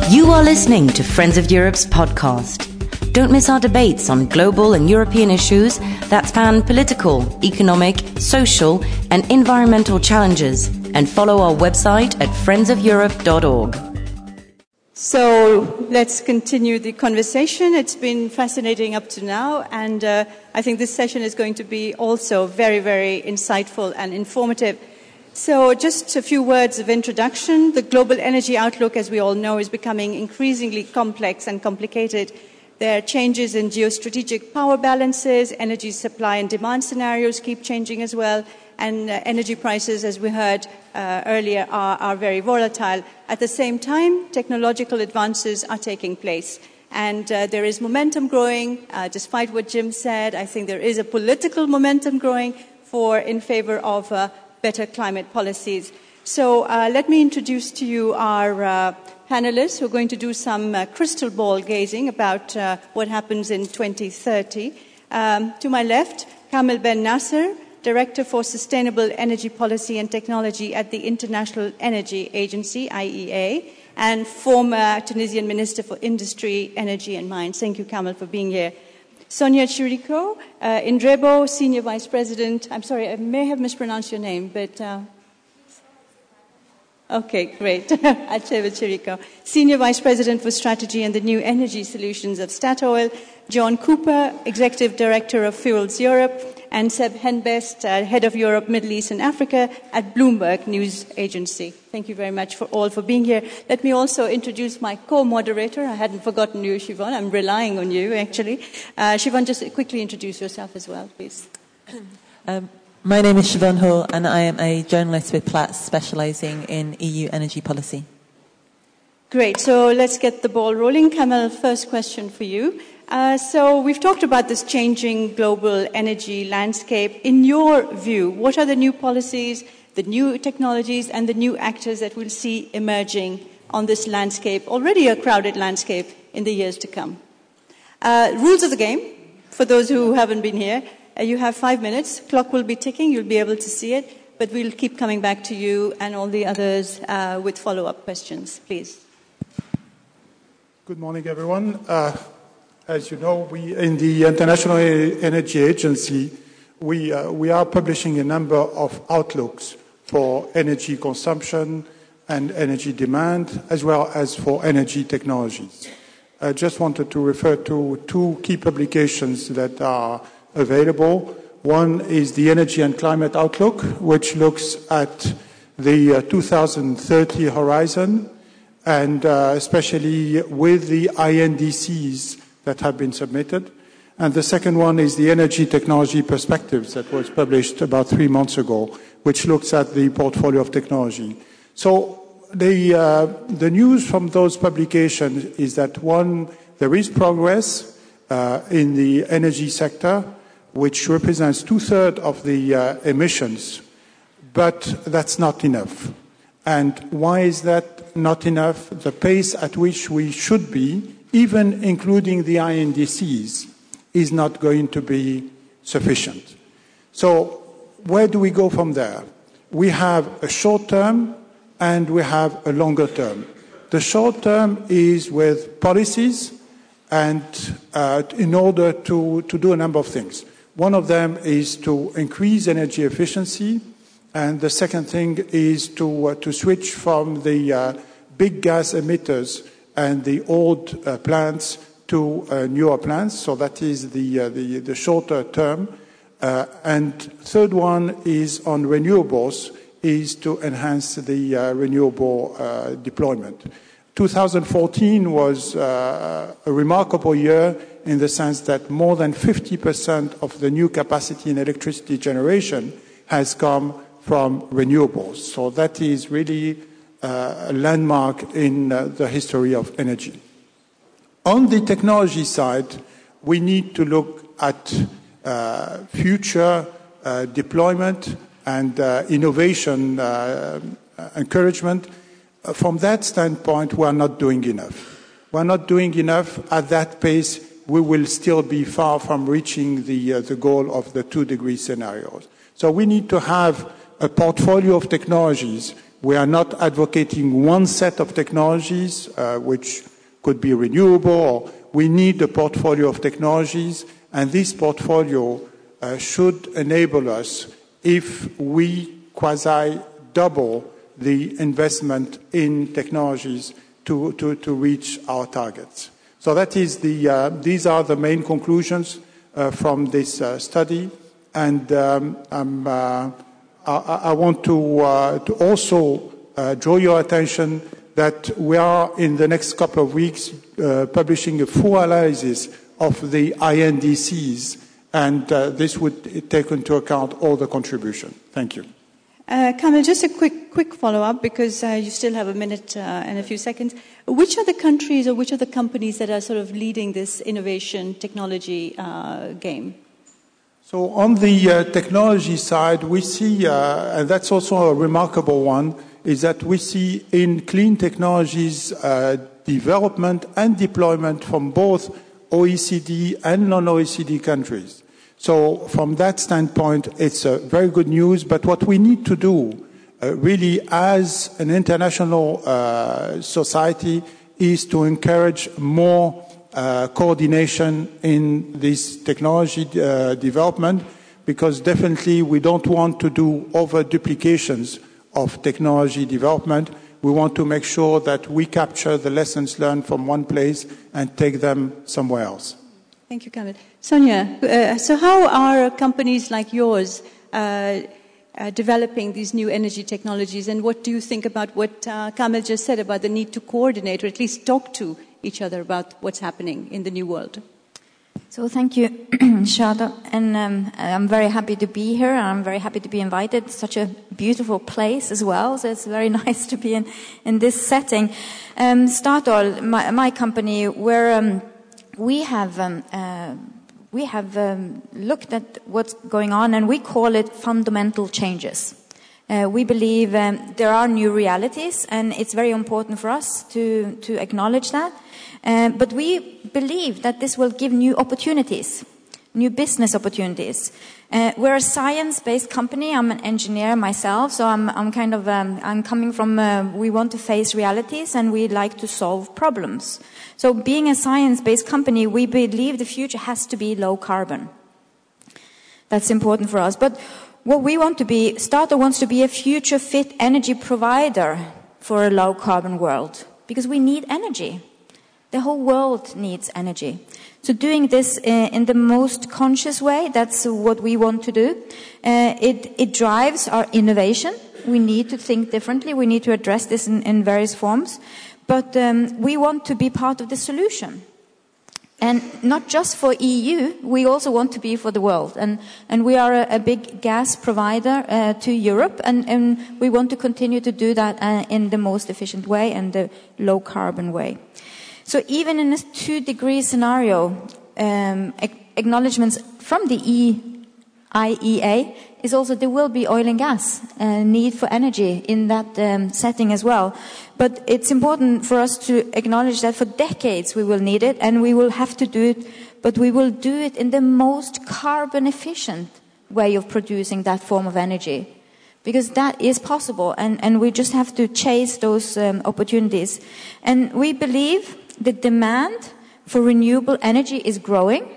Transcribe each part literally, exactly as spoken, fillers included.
You are listening to Friends of Europe's podcast. Don't miss our debates on global and European issues that span political, economic, social, and environmental challenges, and follow our website at friends of europe dot org. So let's continue the conversation. It's been fascinating up to now, and uh, I think this session is going to be also very, very insightful and informative. So just a few words of introduction. The global energy outlook, as we all know, is becoming increasingly complex and complicated. There are changes in geostrategic power balances, energy supply and demand scenarios keep changing as well, and uh, energy prices, as we heard uh, earlier, are, are very volatile. At the same time, technological advances are taking place. And uh, there is momentum growing, uh, despite what Jim said. I think there is a political momentum growing for in favor of uh, better climate policies. So uh, let me introduce to you our uh, panelists who are going to do some uh, crystal ball gazing about uh, what happens in twenty thirty. Um, to my left, Kamel Ben Nasser, Director for Sustainable Energy Policy and Technology at the International Energy Agency, I E A, and former Tunisian Minister for Industry, Energy and Mines. Thank you, Kamel, for being here. Sonia Chiricot, uh, Indrebo, Senior Vice President. I'm sorry, I may have mispronounced your name, but... Uh, okay, great. Acheva Chiricot. Senior Vice President for Strategy and the New Energy Solutions of Statoil. John Cooper, Executive Director of Fuels Europe. And Seb Henbest, uh, Head of Europe, Middle East and Africa at Bloomberg News Agency. Thank you very much for all for being here. Let me also introduce my co-moderator. I hadn't forgotten you, Siobhan. I'm relying on you, actually. Uh, Siobhan, just quickly introduce yourself as well, please. Um, my name is Siobhan Hall, and I am a journalist with Platts specialising in E U energy policy. Great. So let's get the ball rolling. Kamel, first question for you. Uh, so we've talked about this changing global energy landscape. In your view, what are the new policies, the new technologies, and the new actors that we'll see emerging on this landscape, already a crowded landscape, in the years to come? Uh, rules of the game, for those who haven't been here, uh, you have five minutes. Clock will be ticking. You'll be able to see it. But we'll keep coming back to you and all the others uh, with follow-up questions. Please. Good morning, everyone. Uh, As you know, we in the International Energy Agency, we, uh, we are publishing a number of outlooks for energy consumption and energy demand, as well as for energy technologies. I just wanted to refer to two key publications that are available. One is the Energy and Climate Outlook, which looks at the uh, two thousand thirty horizon, and uh, especially with the I N D Cs that have been submitted. And the second one is the Energy Technology Perspectives that was published about three months ago, which looks at the portfolio of technology. So the, uh, the news from those publications is that, one, there is progress uh, in the energy sector, which represents two-thirds of the uh, emissions, but that's not enough. And why is that not enough? The pace at which we should be, even including the I N D Cs, is not going to be sufficient. So where do we go from there? We have a short term and we have a longer term. The short term is with policies and uh, in order to, to do a number of things. One of them is to increase energy efficiency, and the second thing is to, uh, to switch from the uh, big gas emitters and the old uh, plants to uh, newer plants. So that is the, uh, the, the shorter term. Uh, and third one is on renewables, is to enhance the uh, renewable uh, deployment. two thousand fourteen was uh, a remarkable year in the sense that more than fifty percent of the new capacity in electricity generation has come from renewables. So that is really Uh, a landmark in uh, the history of energy. On the technology side, we need to look at uh, future uh, deployment and uh, innovation uh, encouragement. Uh, from that standpoint, we are not doing enough. We are not doing enough at that pace. We will still be far from reaching the, uh, the goal of the two-degree scenarios. So we need to have a portfolio of technologies We are not advocating one set of technologies, uh, which could be renewable, or we need a portfolio of technologies, and this portfolio uh, should enable us, if we quasi double the investment in technologies to, to, to reach our targets. So that is the, uh, these are the main conclusions uh, from this uh, study, and um, I'm, uh, I, I want to, uh, to also uh, draw your attention that we are in the next couple of weeks uh, publishing a full analysis of the I N D Cs, and uh, this would take into account all the contribution. Thank you. Uh, Kamil, just a quick, quick follow-up, because uh, you still have a minute uh, and a few seconds. Which are the countries or which are the companies that are sort of leading this innovation technology uh, game? So on the uh, technology side, we see, uh, and that's also a remarkable one, is that we see in clean technologies uh, development and deployment from both O E C D and non-O E C D countries. So from that standpoint, it's uh, very good news. But what we need to do, uh, really, as an international uh, society, is to encourage more uh, coordination in this technology uh, development, because definitely we don't want to do over duplications of technology development. We want to make sure that we capture the lessons learned from one place and take them somewhere else. Thank you, Kamil. Sonia, uh, so how are companies like yours uh, uh, developing these new energy technologies, and what do you think about what uh, Kamil just said about the need to coordinate, or at least talk to each other about what's happening in the new world? So thank you, Shada, and um, I'm very happy to be here, and I'm very happy to be invited. It's such a beautiful place as well, so it's very nice to be in, in this setting. Um, Statoil, my, my company, we're... Um, We have um, uh, we have um, looked at what's going on, and we call it fundamental changes. Uh, we believe um, there are new realities, and it's very important for us to to acknowledge that. Uh, but we believe that this will give new opportunities, new business opportunities. Uh, we're a science-based company. I'm an engineer myself, so I'm, I'm kind of um, I'm coming from. Uh, we want to face realities, and we like to solve problems. So, being a science-based company, we believe the future has to be low carbon. That's important for us. But what we want to be, Statoil wants to be a future-fit energy provider for a low-carbon world, because we need energy. The whole world needs energy. So doing this uh, in the most conscious way, that's what we want to do. Uh, it, it drives our innovation. We need to think differently. We need to address this in, in various forms. But um, we want to be part of the solution. And not just for E U, we also want to be for the world. And, and we are a, a big gas provider uh, to Europe, and, and we want to continue to do that uh, in the most efficient way and the low-carbon way. So even in a two-degree scenario, um, acknowledgements from the I E A is also there will be oil and gas uh, need for energy in that um, setting as well. But it's important for us to acknowledge that for decades we will need it, and we will have to do it, but we will do it in the most carbon efficient way of producing that form of energy. Because that is possible, and, and we just have to chase those um, opportunities. And we believe the demand for renewable energy is growing,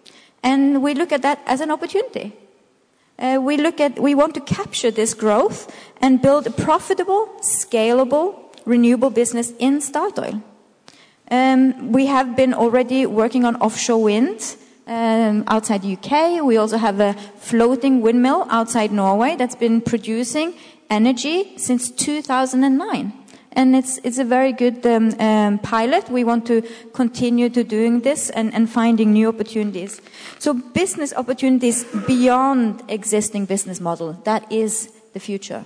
and we look at that as an opportunity. Uh, we look at, we want to capture this growth and build a profitable, scalable, renewable business in Statoil. Um, we have been already working on offshore wind um, outside U K. We also have a floating windmill outside Norway that's been producing energy since two thousand nine. And it's, it's a very good um, um, pilot. We want to continue to doing this and, and finding new opportunities. So business opportunities beyond existing business model, that is the future.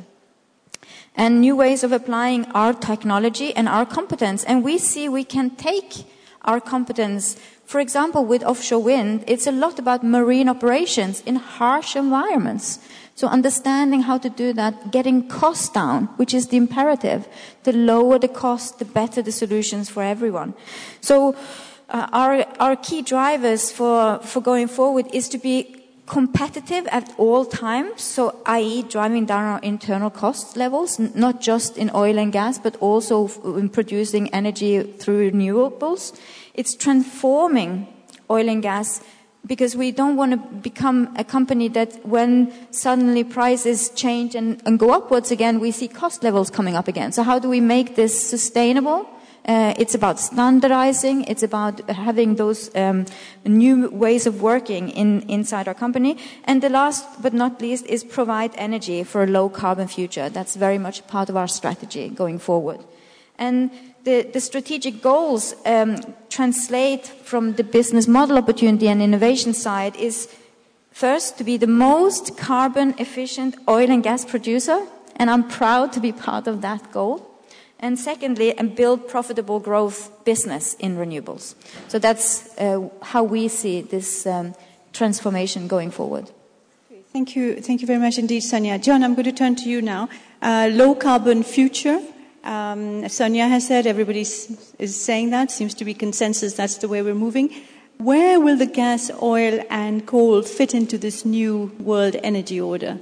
And new ways of applying our technology and our competence. And we see we can take our competence, for example, with offshore wind. It's a lot about marine operations in harsh environments. So understanding how to do that, getting costs down, which is the imperative. The lower the cost, the better the solutions for everyone. So uh, our, our key drivers for, for going forward is to be competitive at all times, so that is driving down our internal cost levels, n- not just in oil and gas, but also f- in producing energy through renewables. It's transforming oil and gas because we don't want to become a company that when suddenly prices change and, and go upwards again, we see cost levels coming up again. So how do we make this sustainable? Uh, it's about standardizing. It's about having those um, new ways of working in, inside our company. And the last but not least is provide energy for a low carbon future. That's very much part of our strategy going forward. And the, the strategic goals um, translate from the business model opportunity and innovation side is first to be the most carbon efficient oil and gas producer. And I'm proud to be part of that goal. And secondly, and build profitable growth business in renewables. So that's uh, how we see this um, transformation going forward. Thank you. Thank you very much indeed, Sonia. John, I'm going to turn to you now. Uh, low carbon future. Um, as Sonia has said, everybody is saying that. Seems to be consensus. That's the way we're moving. Where will the gas, oil, and coal fit into this new world energy order?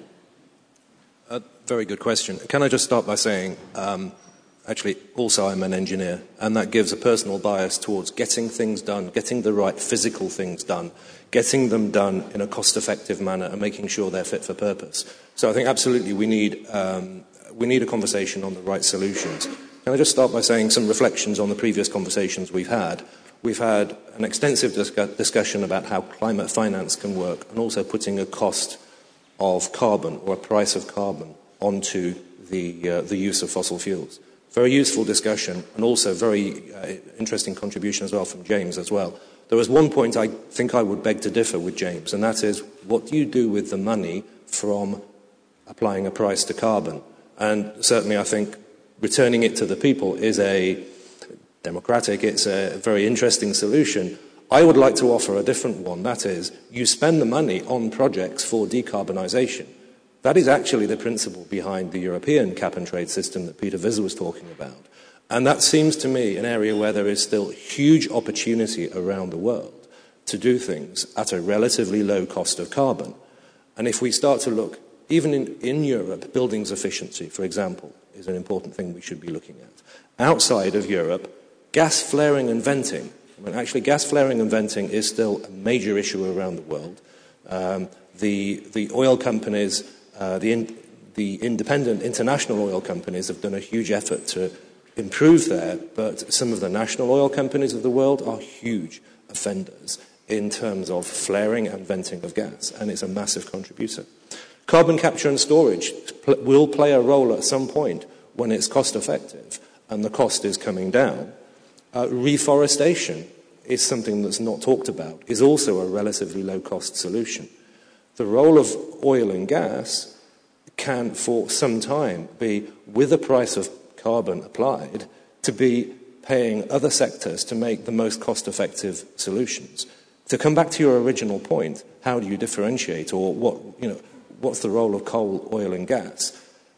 A very good question. Can I just start by saying, um, actually, also I'm an engineer, and that gives a personal bias towards getting things done, getting the right physical things done, getting them done in a cost-effective manner, and making sure they're fit for purpose. So I think absolutely we need um, we need a conversation on the right solutions. Can I just start by saying some reflections on the previous conversations we've had? We've had an extensive discuss- discussion about how climate finance can work, and also putting a cost of carbon or a price of carbon onto the uh, the use of fossil fuels. Very useful discussion, and also very uh, interesting contribution as well from James as well. There was one point I think I would beg to differ with James, and that is, what do you do with the money from applying a price to carbon? And certainly I think returning it to the people is a democratic, it's a very interesting solution. I would like to offer a different one, that is, you spend the money on projects for decarbonisation. That is actually the principle behind the European cap-and-trade system that Peter Visser was talking about. And that seems to me an area where there is still huge opportunity around the world to do things at a relatively low cost of carbon. And if we start to look, even in, in Europe, buildings efficiency, for example, is an important thing we should be looking at. Outside of Europe, gas flaring and venting. I mean, actually, gas flaring and venting is still a major issue around the world. Um, the, the oil companies... Uh, the, in, the independent international oil companies have done a huge effort to improve there, but some of the national oil companies of the world are huge offenders in terms of flaring and venting of gas, and it's a massive contributor. Carbon capture and storage pl- will play a role at some point when it's cost effective and the cost is coming down. Uh, reforestation is something that's not talked about, is also a relatively low cost solution. The role of oil and gas can, for some time, be, with a price of carbon applied, to be paying other sectors to make the most cost-effective solutions. To come back to your original point, how do you differentiate, or what, you know, what's the role of coal, oil, and gas?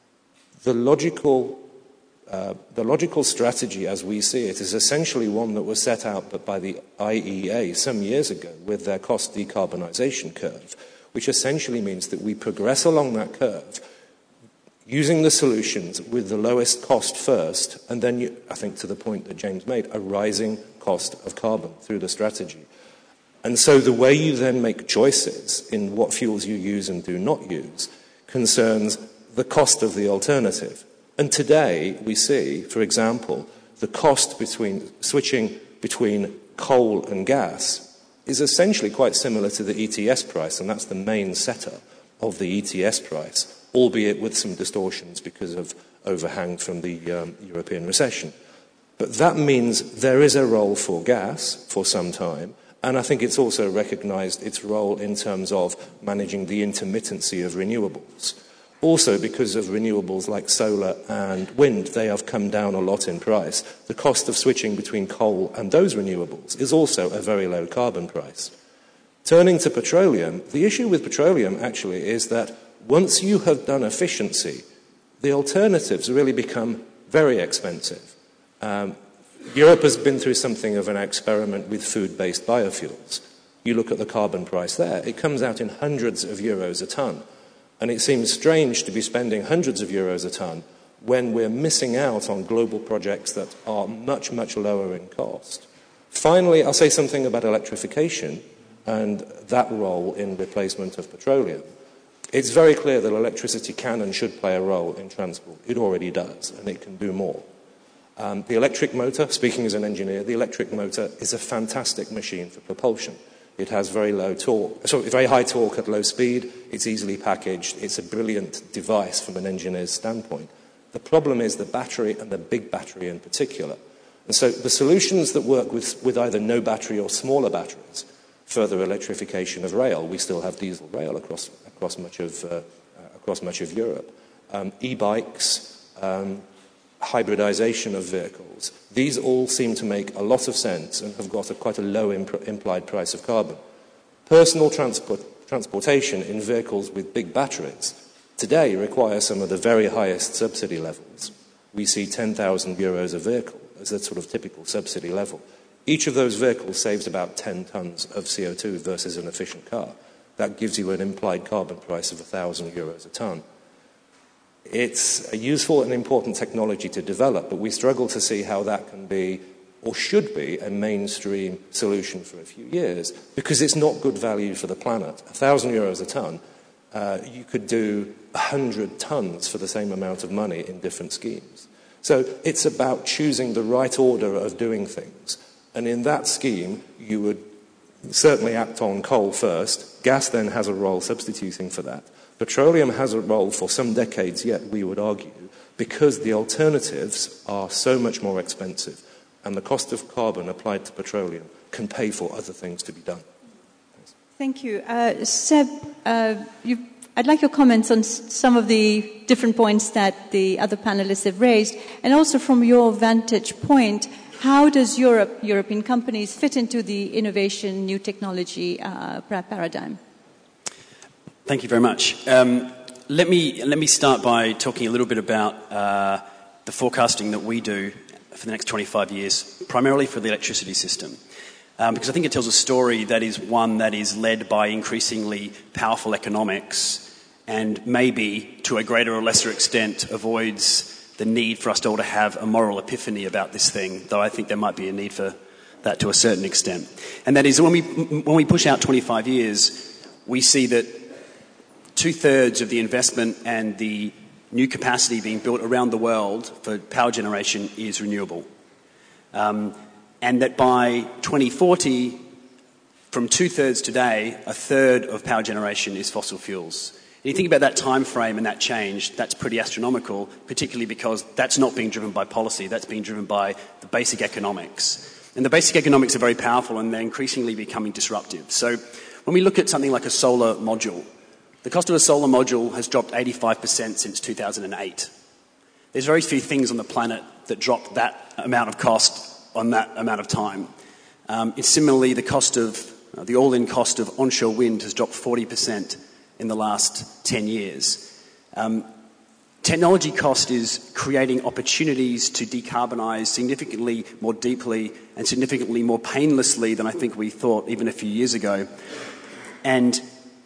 The logical, uh, the logical strategy, as we see it, is essentially one that was set out by the I E A some years ago with their cost decarbonisation curve, which essentially means that we progress along that curve using the solutions with the lowest cost first, and then, you, I think to the point that James made, a rising cost of carbon through the strategy. And so the way you then make choices in what fuels you use and do not use concerns the cost of the alternative. And today we see, for example, the cost between switching between coal and gas is essentially quite similar to the E T S price, and that's the main setter of the E T S price, albeit with some distortions because of overhang from the um, European recession. But that means there is a role for gas for some time, and I think it's also recognised its role in terms of managing the intermittency of renewables. Also, because of renewables like solar and wind, they have come down a lot in price. The cost of switching between coal and those renewables is also a very low carbon price. Turning to petroleum, the issue with petroleum actually is that once you have done efficiency, the alternatives really become very expensive. Um, Europe has been through something of an experiment with food-based biofuels. you look at the carbon price there, it comes out in hundreds of euros a tonne. And it seems strange to be spending hundreds of euros a tonne when we're missing out on global projects that are much, much lower in cost. Finally, I'll say something about electrification and that role in replacement of petroleum. It's very clear that electricity can and should play a role in transport. It already does, and it can do more. Um, the electric motor, speaking as an engineer, the electric motor is a fantastic machine for propulsion. It has very low torque, sorry, very high torque at low speed. It's easily packaged. It's a brilliant device from an engineer's standpoint. The problem is the battery, and the big battery in particular. And so the solutions that work with, with either no battery or smaller batteries, further electrification of rail, we still have diesel rail across, across, much, of, uh, across much of Europe, um, e-bikes, um, hybridization of vehicles, these all seem to make a lot of sense and have got a, quite a low imp- implied price of carbon. Personal transport, transportation in vehicles with big batteries today require some of the very highest subsidy levels. We see ten thousand euros a vehicle as a sort of typical subsidy level. Each of those vehicles saves about ten tonnes of C O two versus an efficient car. That gives you an implied carbon price of one thousand euros a tonne. It's a useful and important technology to develop, but we struggle to see how that can be or should be a mainstream solution for a few years because it's not good value for the planet. A thousand euros a tonne, uh, you could do a hundred tonnes for the same amount of money in different schemes. So it's about choosing the right order of doing things. And in that scheme, you would certainly act on coal first. Gas then has a role substituting for that. Petroleum has a role for some decades yet, we would argue, because the alternatives are so much more expensive and the cost of carbon applied to petroleum can pay for other things to be done. Thanks. Thank you. Uh, Seb, uh, you, I'd like your comments on s- some of the different points that the other panelists have raised, and also from your vantage point, how does Europe, European companies fit into the innovation, new technology uh, paradigm? Thank you very much. Um, let me let me start by talking a little bit about uh, the forecasting that we do for the next twenty-five years, primarily for the electricity system, um, because I think it tells a story that is one that is led by increasingly powerful economics and maybe, to a greater or lesser extent, avoids the need for us all to have a moral epiphany about this thing, though I think there might be a need for that to a certain extent. And that is when we when we push out twenty-five years, we see that two-thirds of the investment and the new capacity being built around the world for power generation is renewable. Um, and that by twenty forty, from two-thirds today, a third of power generation is fossil fuels. And you think about that time frame and that change, that's pretty astronomical, particularly because that's not being driven by policy, that's being driven by the basic economics. And the basic economics are very powerful and they're increasingly becoming disruptive. So when we look at something like a solar module, the cost of a solar module has dropped eighty-five percent since two thousand eight. There's very few things on the planet that drop that amount of cost on that amount of time. Um, it's similarly, the cost of, uh, the all-in cost of onshore wind has dropped forty percent in the last ten years. Um, technology cost is creating opportunities to decarbonise significantly more deeply and significantly more painlessly than I think we thought even a few years ago. And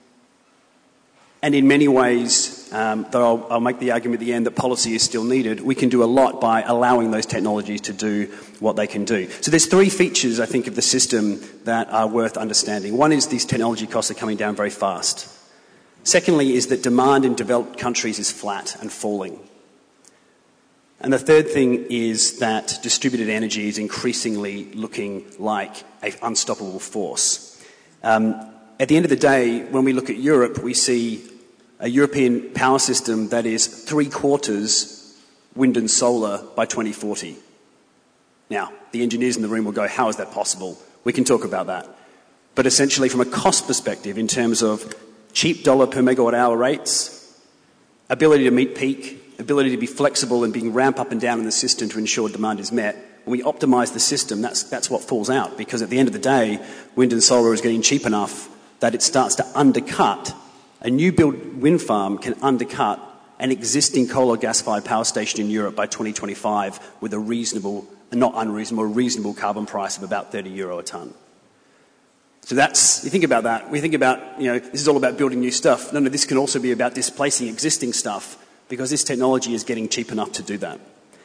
And in many ways, um, though I'll, I'll make the argument at the end that policy is still needed, we can do a lot by allowing those technologies to do what they can do. So there's three features, I think, of the system that are worth understanding. One is these technology costs are coming down very fast. Secondly is that demand in developed countries is flat and falling. And the third thing is that distributed energy is increasingly looking like an unstoppable force. Um, At the end of the day, when we look at Europe, we see a European power system that is three quarters wind and solar by twenty forty. Now, the engineers in the room will go, how is that possible? We can talk about that. But essentially, from a cost perspective, in terms of cheap dollar per megawatt hour rates, ability to meet peak, ability to be flexible and being ramp up and down in the system to ensure demand is met, when we optimise the system, that's, that's what falls out. Because at the end of the day, wind and solar is getting cheap enough that it starts to undercut, a new build wind farm can undercut an existing coal or gas-fired power station in Europe by twenty twenty-five with a reasonable, not unreasonable, a reasonable carbon price of about thirty euro a tonne. So that's, you think about that, we think about, you know, this is all about building new stuff. No, no, this can also be about displacing existing stuff because this technology is getting cheap enough to do that.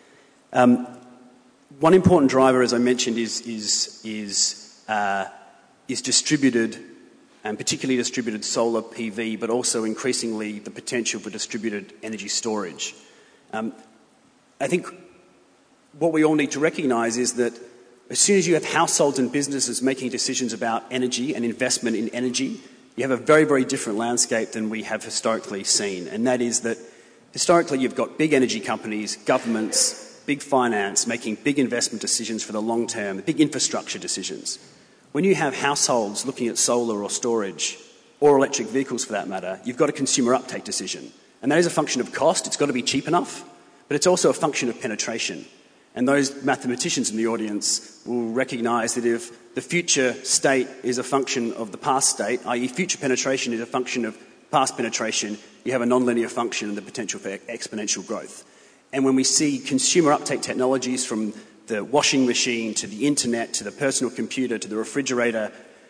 Um, one important driver, as I mentioned, is, is, is, uh, is distributed, and particularly distributed solar P V, but also increasingly the potential for distributed energy storage. Um, I think what we all need to recognise is that as soon as you have households and businesses making decisions about energy and investment in energy, you have a very, very different landscape than we have historically seen. And that is that historically you've got big energy companies, governments, big finance making big investment decisions for the long term, big infrastructure decisions. When you have households looking at solar or storage, or electric vehicles for that matter, you've got a consumer uptake decision. And that is a function of cost. It's got to be cheap enough, but it's also a function of penetration. And those mathematicians in the audience will recognise that if the future state is a function of the past state, that is future penetration is a function of past penetration, you have a nonlinear function and the potential for exponential growth. And when we see consumer uptake technologies from the washing machine to the internet to the personal computer to the refrigerator,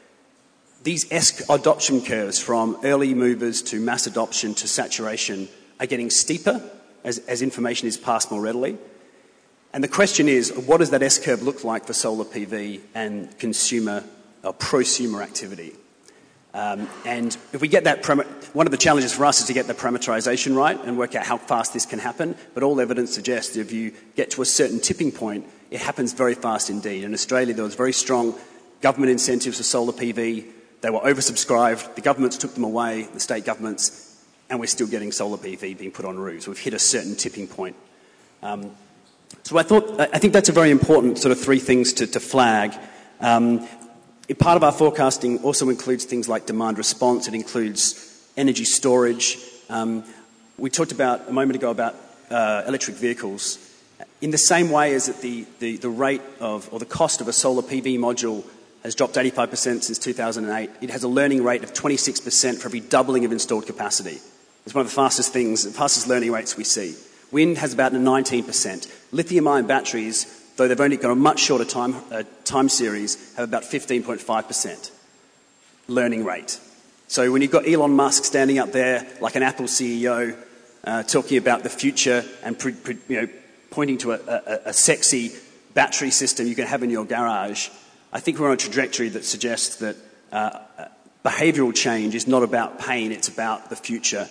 these S adoption curves from early movers to mass adoption to saturation are getting steeper as, as information is passed more readily. And the question is, what does that S-curve look like for solar P V and consumer or prosumer activity? Um, and if we get that, one of the challenges for us is to get the parameterization right and work out how fast this can happen. But all evidence suggests that if you get to a certain tipping point, it happens very fast indeed. In Australia, there was very strong government incentives for solar P V. They were oversubscribed. The governments took them away, the state governments, and we're still getting solar P V being put on roofs. We've hit a certain tipping point. Um, So I thought, I think that's a very important sort of three things to, to flag. Um, part of our forecasting also includes things like demand response. It includes energy storage. Um, we talked about a moment ago about uh, electric vehicles. In the same way as that the, the, the rate of, or the cost of a solar P V module has dropped eighty-five percent since two thousand eight, it has a learning rate of twenty-six percent for every doubling of installed capacity. It's one of the fastest things, the fastest learning rates we see. Wind has about a nineteen percent. Lithium-ion batteries, though they've only got a much shorter time, uh, time series, have about fifteen point five percent learning rate. So when you've got Elon Musk standing up there like an Apple C E O uh, talking about the future and pre, pre, you know, pointing to a, a, a sexy battery system you can have in your garage, I think we're on a trajectory that suggests that uh, behavioural change is not about pain, it's about the future.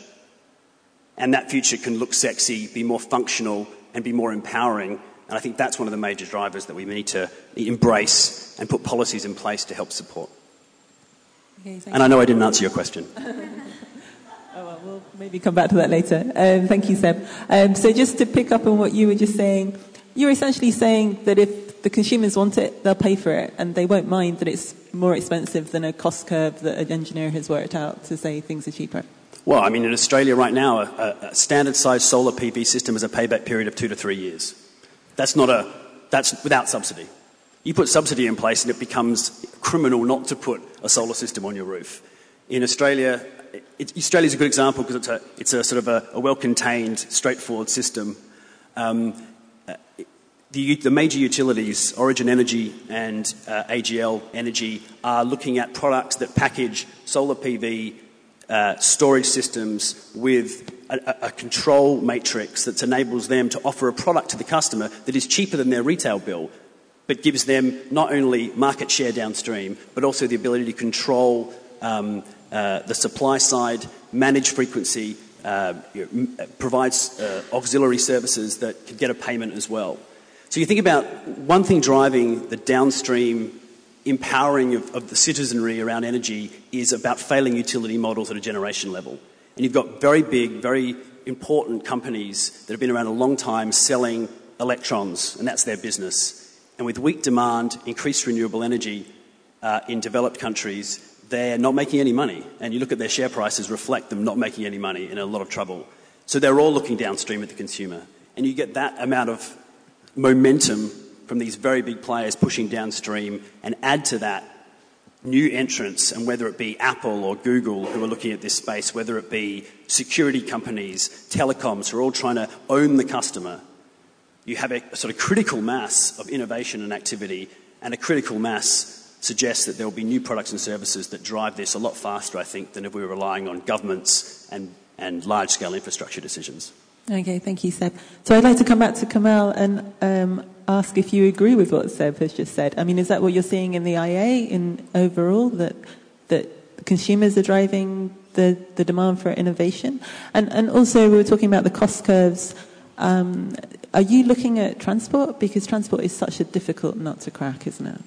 And that future can look sexy, be more functional, and be more empowering. And I think that's one of the major drivers that we need to embrace and put policies in place to help support. Okay, and I know I didn't answer your question. Oh, well, we'll maybe come back to that later. Um, thank you, Seb. Um, so just to pick up on what you were just saying, you're essentially saying that if the consumers want it, they'll pay for it, and they won't mind that it's more expensive than a cost curve that an engineer has worked out to say things are cheaper. Well, I mean, in Australia right now, a, a standard-sized solar P V system has a payback period of two to three years. That's not a, that's without subsidy. You put subsidy in place and it becomes criminal not to put a solar system on your roof. In Australia, it, Australia's a good example because it's a, it's a sort of a, a well-contained, straightforward system. Um, the, the major utilities, Origin Energy and uh, A G L Energy, are looking at products that package solar P V Uh, storage systems with a, a control matrix that enables them to offer a product to the customer that is cheaper than their retail bill, but gives them not only market share downstream, but also the ability to control um, uh, the supply side, manage frequency, uh, you know, provides uh, auxiliary services that can get a payment as well. So you think about one thing driving the downstream empowering of, of the citizenry around energy is about failing utility models at a generation level. And you've got very big, very important companies that have been around a long time selling electrons, and that's their business. And with weak demand, increased renewable energy uh, in developed countries, they're not making any money. And you look at their share prices reflect them not making any money, in a lot of trouble. So they're all looking downstream at the consumer. And you get that amount of momentum from these very big players pushing downstream, and add to that new entrants, and whether it be Apple or Google who are looking at this space, whether it be security companies, telecoms who are all trying to own the customer, you have a sort of critical mass of innovation and activity and a critical mass suggests that there will be new products and services that drive this a lot faster, I think, than if we were relying on governments and, and large-scale infrastructure decisions. Okay, thank you, Seb. So I'd like to come back to Kamal and um, ask if you agree with what Seb has just said. I mean, is that what you're seeing in the I A in overall, that that consumers are driving the, the demand for innovation? And and also we were talking about the cost curves. Um, are you looking at transport? Because transport is such a difficult nut to crack, isn't it?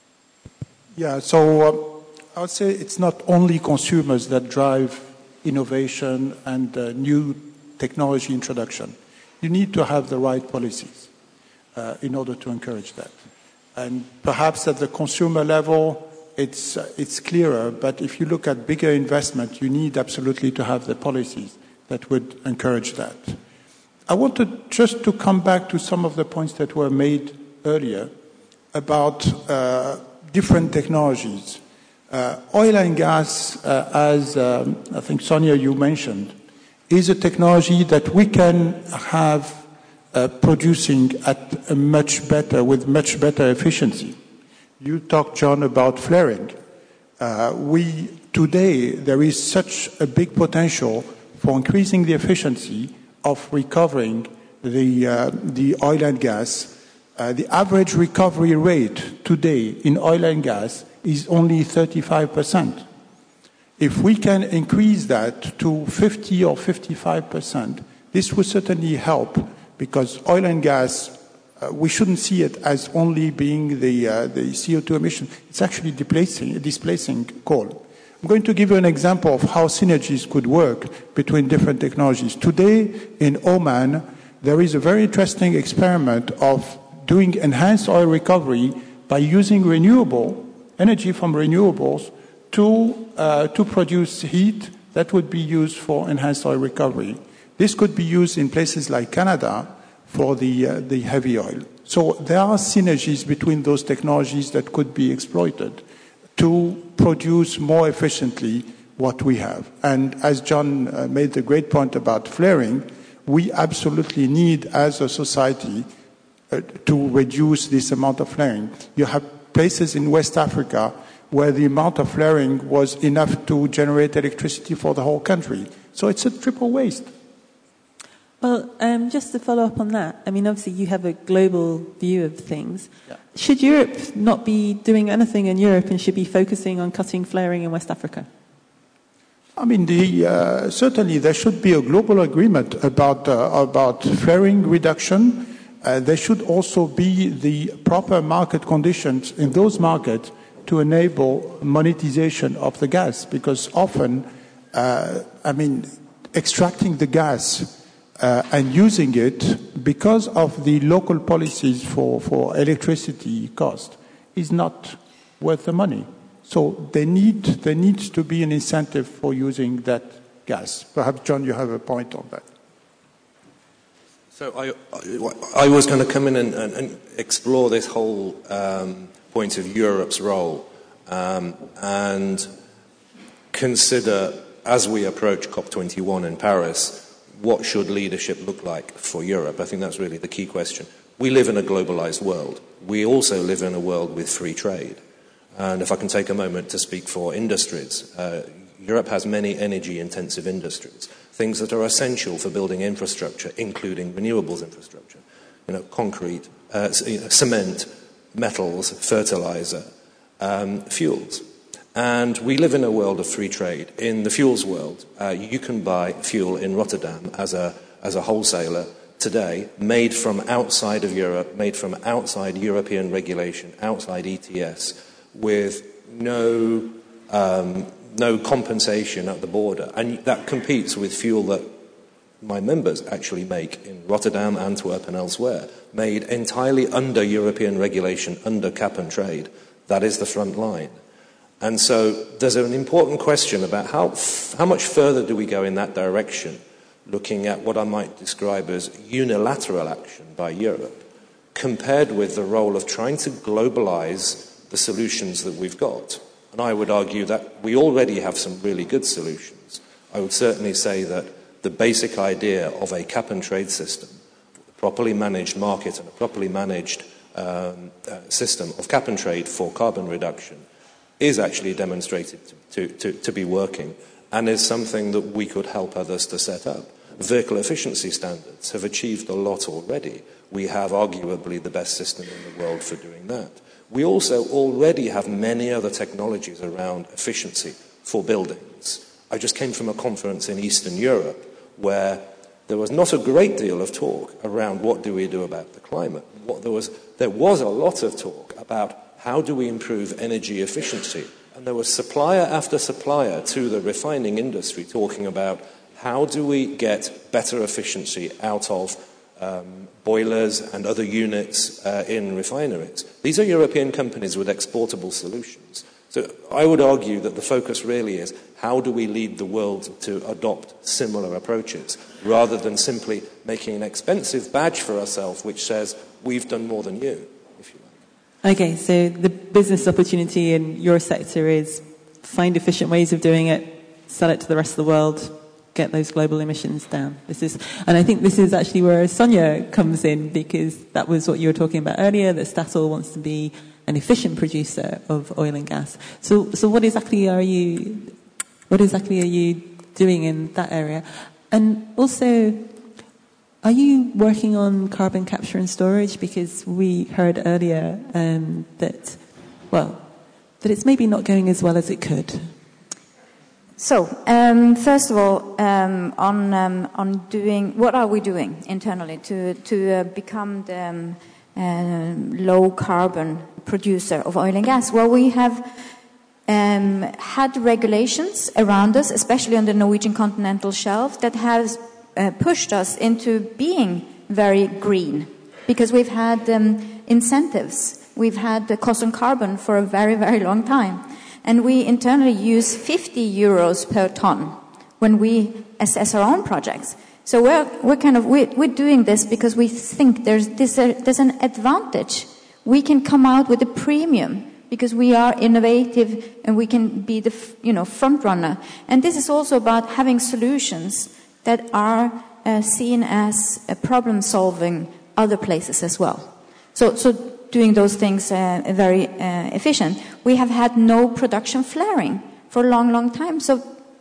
Yeah, so uh, I would say it's not only consumers that drive innovation and uh, new technology introduction. You need to have the right policies uh, in order to encourage that. And perhaps at the consumer level, it's, uh, it's clearer, but if you look at bigger investment, you need absolutely to have the policies that would encourage that. I wanted just to come back to some of the points that were made earlier about uh, different technologies. Uh, oil and gas, uh, as um, I think, Sonia, you mentioned, is a technology that we can have uh, producing at a much better, with much better efficiency. You talked, John, about flaring. Uh, we, today, there is such a big potential for increasing the efficiency of recovering the, uh, the oil and gas. Uh, the average recovery rate today in oil and gas is only thirty-five percent. If we can increase that to fifty or fifty-five percent, this would certainly help, because oil and gas, uh, we shouldn't see it as only being the, uh, the C O two emission. It's actually displacing, displacing coal. I'm going to give you an example of how synergies could work between different technologies. Today in Oman, there is a very interesting experiment of doing enhanced oil recovery by using renewable energy from renewables to, uh, to produce heat that would be used for enhanced oil recovery. This could be used in places like Canada for the, uh, the heavy oil. So there are synergies between those technologies that could be exploited to produce more efficiently what we have. And as John uh, made the great point about flaring, we absolutely need, as a society, uh, to reduce this amount of flaring. You have places in West Africa where the amount of flaring was enough to generate electricity for the whole country. So it's a triple waste. Well, um, just to follow up on that, I mean, obviously you have a global view of things. Yeah. Should Europe not be doing anything in Europe and should be focusing on cutting flaring in West Africa? I mean, the, uh, certainly there should be a global agreement about, uh, about flaring reduction. Uh, there should also be the proper market conditions in those markets to enable monetization of the gas, because often, uh, I mean, extracting the gas uh, and using it because of the local policies for, for electricity cost is not worth the money. So there, need, there needs to be an incentive for using that gas. Perhaps, John, you have a point on that. So I, I, I was going to come in and, and, and explore this whole um, point of Europe's role um, and consider, as we approach COP twenty-one in Paris, what should leadership look like for Europe? I think that's really the key question. We live in a globalized world. We also live in a world with free trade. And if I can take a moment to speak for industries, uh, Europe has many energy-intensive industries, things that are essential for building infrastructure, including renewables infrastructure. You know, concrete, uh, cement, metals, fertilizer, um, fuels. And we live in a world of free trade. In the fuels world, uh, you can buy fuel in Rotterdam as a, as a wholesaler today, made from outside of Europe, made from outside European regulation, outside E T S, with no um, no compensation at the border. And that competes with fuel that my members actually make in Rotterdam, Antwerp and elsewhere, made entirely under European regulation, under cap and trade. That is the front line. And so there's an important question about how, f- how much further do we go in that direction, looking at what I might describe as unilateral action by Europe, compared with the role of trying to globalize the solutions that we've got. And I would argue that we already have some really good solutions. I would certainly say that the basic idea of a cap and trade system, a properly managed market and a properly managed um, uh, system of cap and trade for carbon reduction is actually demonstrated to, to, to be working and is something that we could help others to set up. Vehicle efficiency standards have achieved a lot already. We have arguably the best system in the world for doing that. We also already have many other technologies around efficiency for buildings. I just came from a conference in Eastern Europe where there was not a great deal of talk around what do we do about the climate. What there was, there was a lot of talk about how do we improve energy efficiency. And there was supplier after supplier to the refining industry talking about how do we get better efficiency out of um, boilers and other units uh, in refineries. These are European companies with exportable solutions. So I would argue that the focus really is how do we lead the world to adopt similar approaches rather than simply making an expensive badge for ourselves which says we've done more than you, if you like. Okay, so the business opportunity in your sector is find efficient ways of doing it, sell it to the rest of the world, get those global emissions down. This is, and I think this is actually where Sonia comes in, because that was what you were talking about earlier, that Statoil wants to be an efficient producer of oil and gas. So, so what exactly are you, what exactly are you doing in that area? And also, are you working on carbon capture and storage? Because we heard earlier um, that, well, that it's maybe not going as well as it could. So, um, first of all, um, on um, on doing, what are we doing internally to to uh, become the um, uh, low carbon producer of oil and gas? Well, we have um, had regulations around us, especially on the Norwegian continental shelf, that has uh, pushed us into being very green, because we've had um, incentives. We've had the cost on carbon for a very, very long time. And we internally use fifty euros per ton when we assess our own projects. So we're, we're kind of, we're, we're doing this because we think there's, this, uh, there's an advantage. We can come out with a premium because we are innovative and we can be the, you know, front runner. And this is also about having solutions that are uh, seen as a problem solving other places as well. So, so doing those things uh, very uh, efficient. We have had no production flaring for a long, long time. So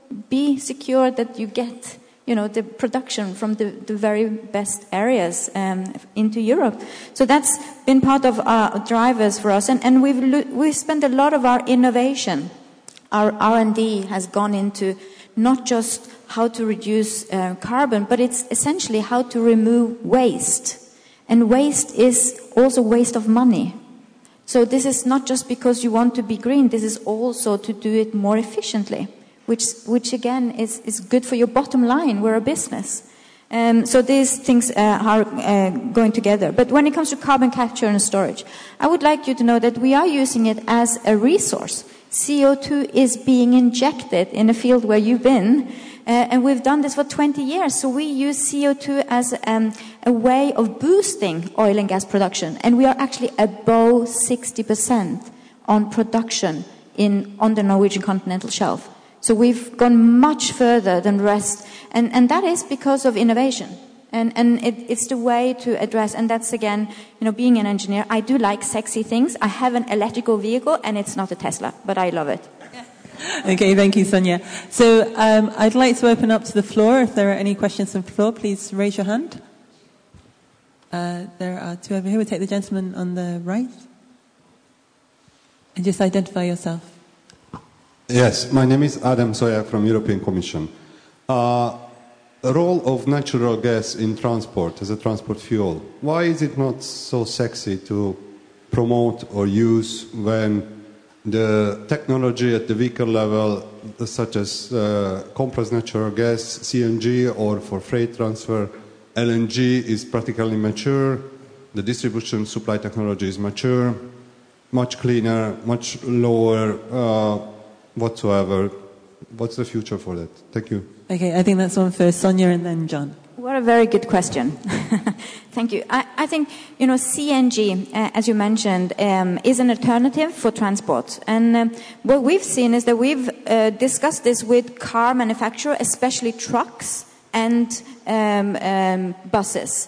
be secure that you get, you know, the production from the, the very best areas um, into Europe. So that's been part of our drivers for us. And, and we've lo- we've spent a lot of our innovation. Our R and D has gone into not just how to reduce uh, carbon, but it's essentially how to remove waste. And waste is also waste of money. So this is not just because you want to be green, this is also to do it more efficiently, which, which again is, is good for your bottom line. We're a business. Um, so these things uh, are uh, going together. But when it comes to carbon capture and storage, I would like you to know that we are using it as a resource. C O two is being injected in a field where you've been, Uh, and we've done this for twenty years. So we use C O two as um, a way of boosting oil and gas production. And we are actually above sixty percent on production in, on the Norwegian continental shelf. So we've gone much further than the rest. And, and that is because of innovation. And, and it, it's the way to address, and that's again, you know, being an engineer, I do like sexy things. I have an electrical vehicle and it's not a Tesla, but I love it. Okay, thank you, Sonia. So um, I'd like to open up to the floor. If there are any questions from the floor, please raise your hand. Uh, there are two over here. We'll take the gentleman on the right. And just identify yourself. Yes, my name is Adam Soya from European Commission. Uh, the role of natural gas in transport as a transport fuel. Why is it not so sexy to promote or use when the technology at the vehicle level, such as uh, compressed natural gas, C N G, or for freight transfer, L N G is practically mature, the distribution supply technology is mature, much cleaner, much lower uh, whatsoever. What's the future for that? Thank you. Okay, I think that's one for Sonia and then John. What a very good question. Thank you. I, I think, you know, C N G, uh, as you mentioned, um, is an alternative for transport. And um, what we've seen is that we've uh, discussed this with car manufacturers, especially trucks and um, um, buses.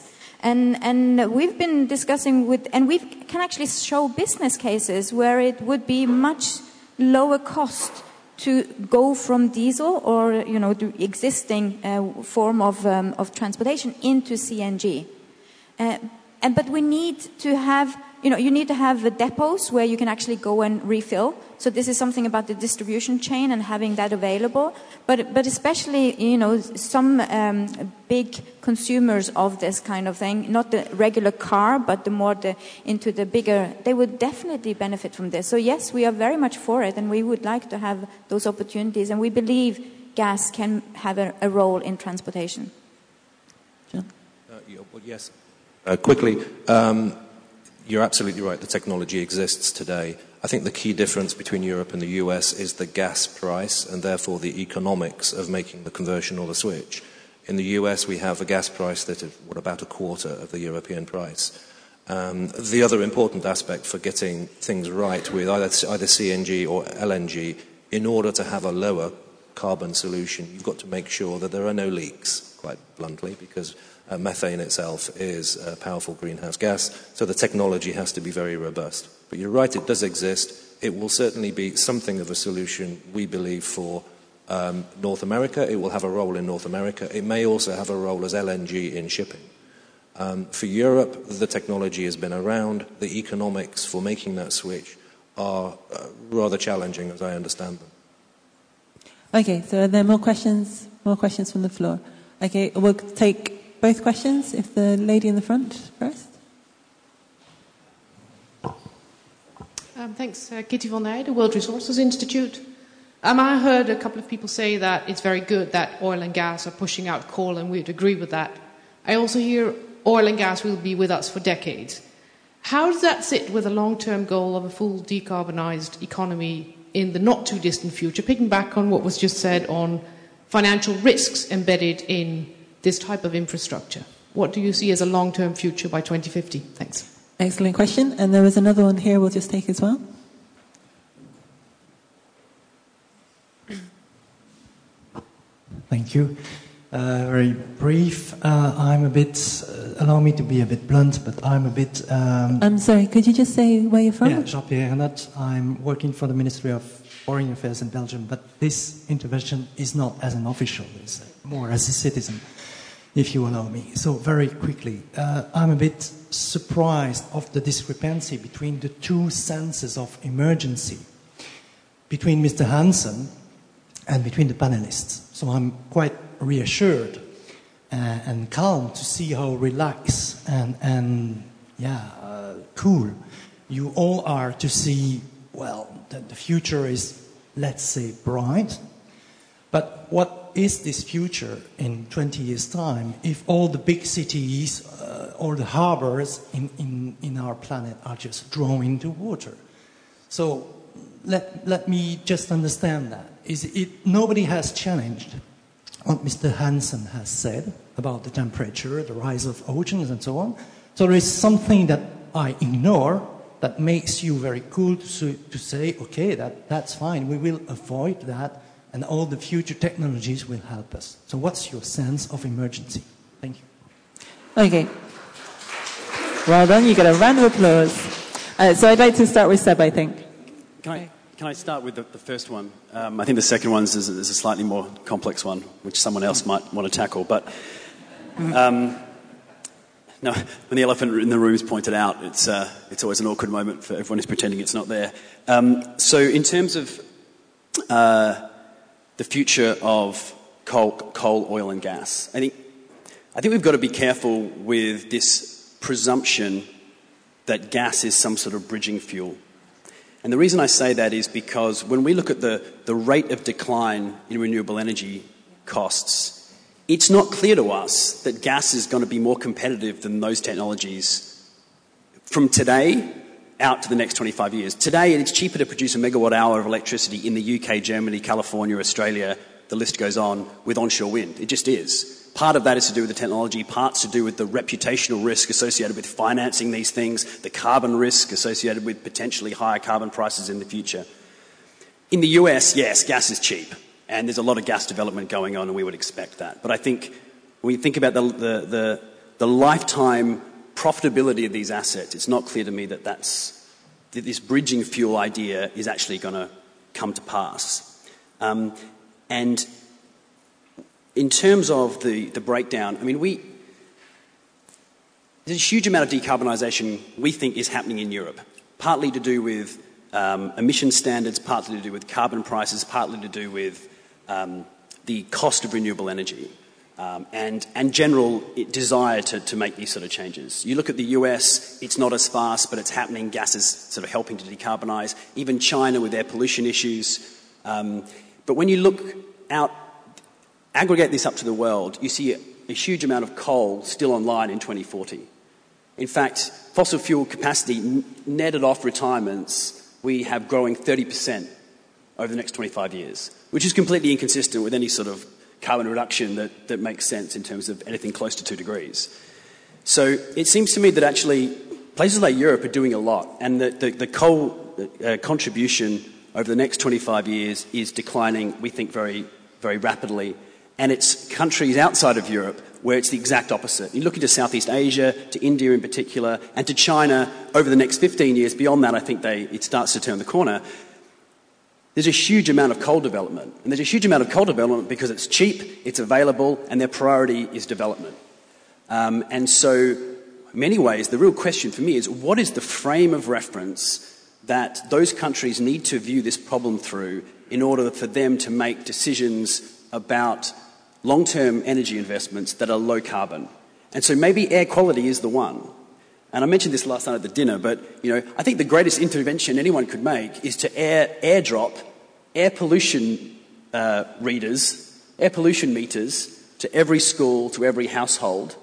And, and we've been discussing with, and we can actually show business cases where it would be much lower cost to go from diesel or, you know, the existing uh, form of, um, of transportation into C N G. Uh, and, but we need to have, you know, you need to have the depots where you can actually go and refill. So this is something about the distribution chain and having that available. But, but especially, you know, some um, big consumers of this kind of thing, not the regular car, but the more the, into the bigger, they would definitely benefit from this. So yes, we are very much for it, and we would like to have those opportunities. And we believe gas can have a, a role in transportation. John? Uh, yeah, well, yes. Uh, quickly, um, you're absolutely right. The technology exists today. I think the key difference between Europe and the U S is the gas price and therefore the economics of making the conversion or the switch. In the U S we have a gas price that is what, about a quarter of the European price. Um, the other important aspect for getting things right with either, either C N G or L N G, in order to have a lower carbon solution, you've got to make sure that there are no leaks, quite bluntly, because uh, methane itself is a powerful greenhouse gas, so the technology has to be very robust. But you're right, it does exist. It will certainly be something of a solution, we believe, for um, North America. It will have a role in North America. It may also have a role as L N G in shipping. Um, for Europe, the technology has been around. The economics for making that switch are uh, rather challenging, as I understand them. Okay, so are there more questions? More questions from the floor? Okay, we'll take both questions. If the lady in the front first. Um, thanks, uh, Kitty van Nij, the World Resources Institute. Um, I heard a couple of people say that it's very good that oil and gas are pushing out coal, and we'd agree with that. I also hear oil and gas will be with us for decades. How does that sit with a long-term goal of a full decarbonised economy in the not-too-distant future, picking back on what was just said on financial risks embedded in this type of infrastructure? What do you see as a long-term future by twenty fifty? Thanks. Excellent question. And there was another one here we'll just take as well. Thank you. Uh, very brief. Uh, I'm a bit, uh, allow me to be a bit blunt, but I'm a bit... Um, I'm sorry, could you just say where you're from? Yeah, Jean-Pierre Renat. I'm working for the Ministry of Foreign Affairs in Belgium, but this intervention is not as an official, it's more as a citizen, if you allow me. So very quickly, uh, I'm a bit surprised of the discrepancy between the two senses of emergency, between Mister Hansen and between the panelists. So I'm quite reassured uh, and calm to see how relaxed and, and yeah, uh, cool you all are to see, well, that the future is, let's say, bright. But what is this future in twenty years' time if all the big cities, uh, all the harbors in, in, in our planet are just drawn into water? So let, let me just understand that. Is it, nobody has challenged what Mister Hansen has said about the temperature, the rise of oceans and so on. So there is something that I ignore that makes you very cool to, to say, okay, that, that's fine, we will avoid that, and all the future technologies will help us. So what's your sense of emergency? Thank you. Okay. Well done, you get a round of applause. Uh, so I'd like to start with Seb, I think. Can I, can I start with the, the first one? Um, I think the second one is, is a slightly more complex one, which someone else might want to tackle. But um, no, when the elephant in the room is pointed out, it's, uh, it's always an awkward moment for everyone who's pretending it's not there. Um, so in terms of uh, the future of coal, coal, oil and gas, I think, I think we've got to be careful with this presumption that gas is some sort of bridging fuel. And the reason I say that is because when we look at the, the rate of decline in renewable energy costs, it's not clear to us that gas is going to be more competitive than those technologies from today out to the next twenty-five years. Today, it's cheaper to produce a megawatt hour of electricity in the U K, Germany, California, Australia, the list goes on, with onshore wind. It just is. Part of that is to do with the technology, part's to do with the reputational risk associated with financing these things, the carbon risk associated with potentially higher carbon prices in the future. In the U S, yes, gas is cheap, and there's a lot of gas development going on, and we would expect that. But I think when you think about the, the, the, the lifetime profitability of these assets, it's not clear to me that that's, that this bridging fuel idea is actually going to come to pass. Um, and in terms of the, the breakdown, I mean, we, there's a huge amount of decarbonisation we think is happening in Europe, partly to do with um, emission standards, partly to do with carbon prices, partly to do with um, the cost of renewable energy. Um, and, and general desire to, to make these sort of changes. You look at the U S, it's not as fast, but it's happening. Gas is sort of helping to decarbonise. Even China with their pollution issues. Um, but when you look out, aggregate this up to the world, you see a, a huge amount of coal still online in twenty forty. In fact, fossil fuel capacity, n- netted off retirements, we have growing thirty percent over the next twenty-five years, which is completely inconsistent with any sort of carbon reduction that, that makes sense in terms of anything close to two degrees. So it seems to me that actually places like Europe are doing a lot, and that the, the coal uh, contribution over the next twenty-five years is declining, we think, very, very rapidly. And it's countries outside of Europe where it's the exact opposite. You look into Southeast Asia, to India in particular, and to China over the next fifteen years. Beyond that, I think they, it starts to turn the corner. There's a huge amount of coal development. And there's a huge amount of coal development because it's cheap, it's available, and their priority is development. Um, and so, in many ways, the real question for me is, what is the frame of reference that those countries need to view this problem through in order for them to make decisions about long-term energy investments that are low carbon? And so maybe air quality is the one. And I mentioned this last night at the dinner, but, you know, I think the greatest intervention anyone could make is to air, airdrop air pollution uh, readers, air pollution meters to every school, to every household,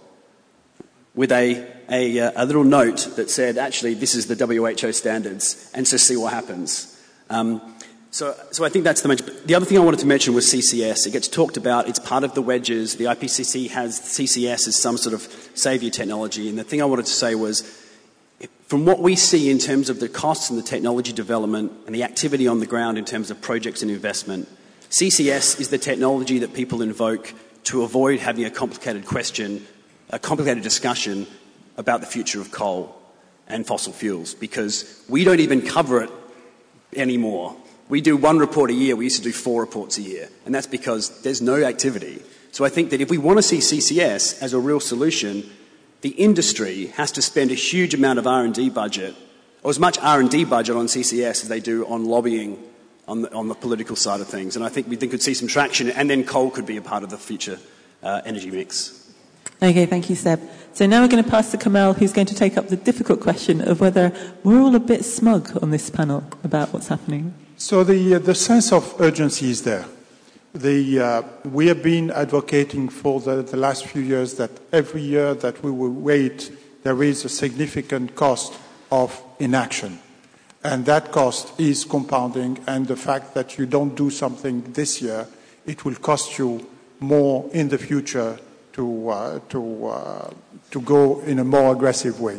with a, a, a little note that said, actually, this is the W H O standards, and so see what happens. Um, so, so I think that's the major. The other thing I wanted to mention was C C S. It gets talked about. It's part of the wedges. The I P C C has C C S as some sort of saviour technology. And the thing I wanted to say was, from what we see in terms of the costs and the technology development and the activity on the ground in terms of projects and investment, C C S is the technology that people invoke to avoid having a complicated question, a complicated discussion about the future of coal and fossil fuels, because we don't even cover it anymore. We do one report a year. We used to do four reports a year. And that's because there's no activity. So I think that if we want to see C C S as a real solution, the industry has to spend a huge amount of R and D budget, or as much R and D budget on C C S as they do on lobbying on the, on the political side of things. And I think we think could see some traction, and then coal could be a part of the future uh, energy mix. Okay, thank you, Seb. So now we're going to pass to Kamal, who's going to take up the difficult question of whether we're all a bit smug on this panel about what's happening. So the, uh, the sense of urgency is there. The, uh, we have been advocating for the, the last few years that every year that we will wait, there is a significant cost of inaction. And that cost is compounding, and the fact that you don't do something this year, it will cost you more in the future to, uh, to, uh, to go in a more aggressive way.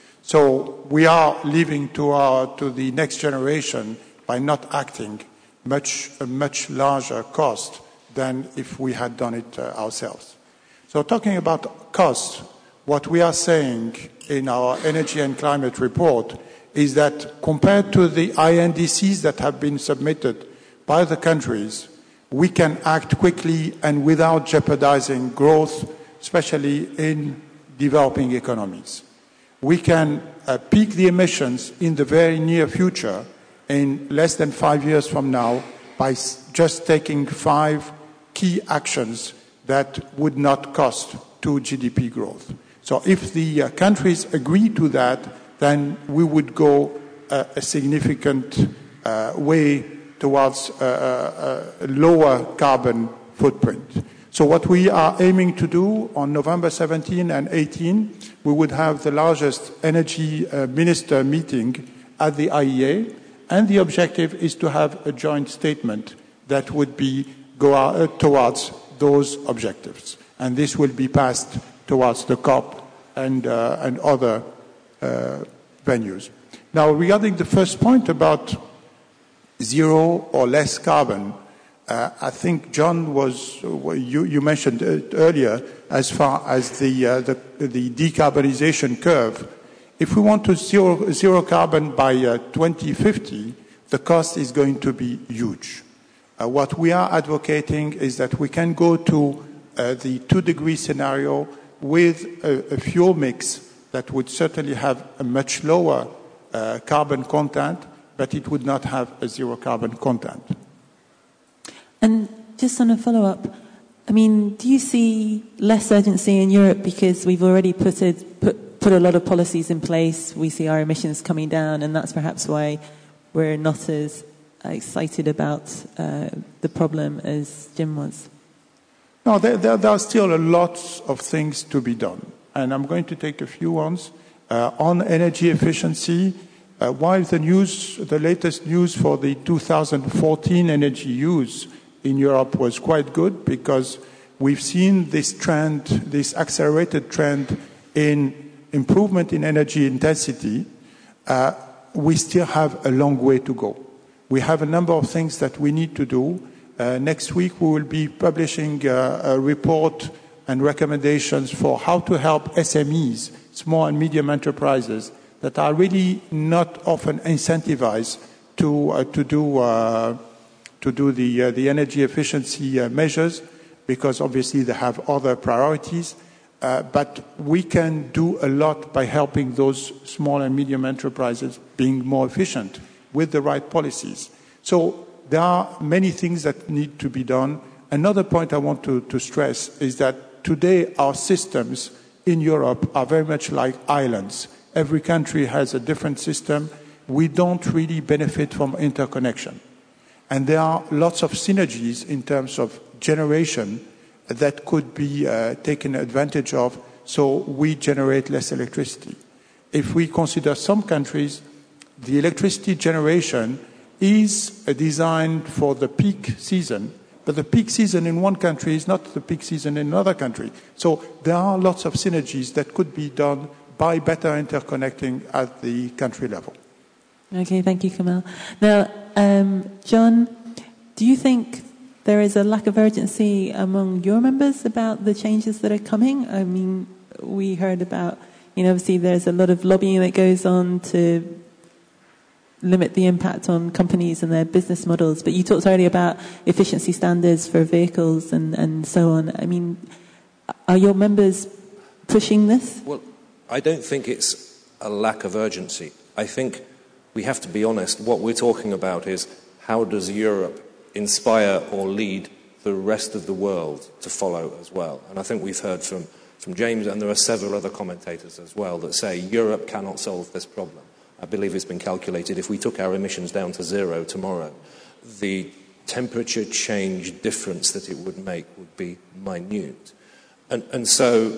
So we are leaving to, our, to the next generation, by not acting, much, a much larger cost than if we had done it uh, ourselves. So talking about cost, what we are saying in our energy and climate report is that compared to the I N D Cs that have been submitted by the countries, we can act quickly and without jeopardizing growth, especially in developing economies. We can uh, peak the emissions in the very near future in less than five years from now by just taking five key actions that would not cost to G D P growth. So if the uh, countries agree to that, then we would go uh, a significant uh, way towards uh, a lower carbon footprint. So what we are aiming to do on November seventeenth and eighteenth, we would have the largest energy uh, minister meeting at the I E A, and the objective is to have a joint statement that would be go out towards those objectives. And this will be passed towards the COP and, uh, and other uh, venues. Now, regarding the first point about zero or less carbon, Uh, I think John was, you, you mentioned it earlier, as far as the, uh, the, the decarbonization curve. If we want to zero, zero carbon by uh, twenty fifty, the cost is going to be huge. Uh, what we are advocating is that we can go to uh, the two-degree scenario with a, a fuel mix that would certainly have a much lower uh, carbon content, but it would not have a zero carbon content. And just on a follow-up, I mean, do you see less urgency in Europe because we've already put a, put, put a lot of policies in place, we see our emissions coming down, and that's perhaps why we're not as excited about uh, the problem as Jim was? No, there, there, there are still a lot of things to be done. And I'm going to take a few ones. Uh, on energy efficiency, uh, while the news, the latest news for the two thousand fourteen energy use in Europe was quite good, because we've seen this trend, this accelerated trend in improvement in energy intensity, uh, we still have a long way to go. We have a number of things that we need to do. Uh, next week we will be publishing uh, a report and recommendations for how to help S M Es, small and medium enterprises, that are really not often incentivized to, uh, to do uh, to do the, uh, the energy efficiency uh, measures, because obviously they have other priorities. Uh, but we can do a lot by helping those small and medium enterprises being more efficient with the right policies. So there are many things that need to be done. Another point I want to, to stress is that today our systems in Europe are very much like islands. Every country has a different system. We don't really benefit from interconnection. And there are lots of synergies in terms of generation that could be uh, taken advantage of, so we generate less electricity. If we consider some countries, the electricity generation is uh, designed for the peak season, but the peak season in one country is not the peak season in another country. So there are lots of synergies that could be done by better interconnecting at the country level. Okay, thank you, Kamal. Now, um, John, do you think there is a lack of urgency among your members about the changes that are coming? I mean, we heard about, you know, obviously there's a lot of lobbying that goes on to limit the impact on companies and their business models, but you talked earlier about efficiency standards for vehicles and, and so on. I mean, are your members pushing this? Well, I don't think it's a lack of urgency. I think we have to be honest. What we're talking about is, how does Europe inspire or lead the rest of the world to follow as well? And I think we've heard from, from James, and there are several other commentators as well, that say Europe cannot solve this problem. I believe it's been calculated, if we took our emissions down to zero tomorrow, the temperature change difference that it would make would be minute. And, and so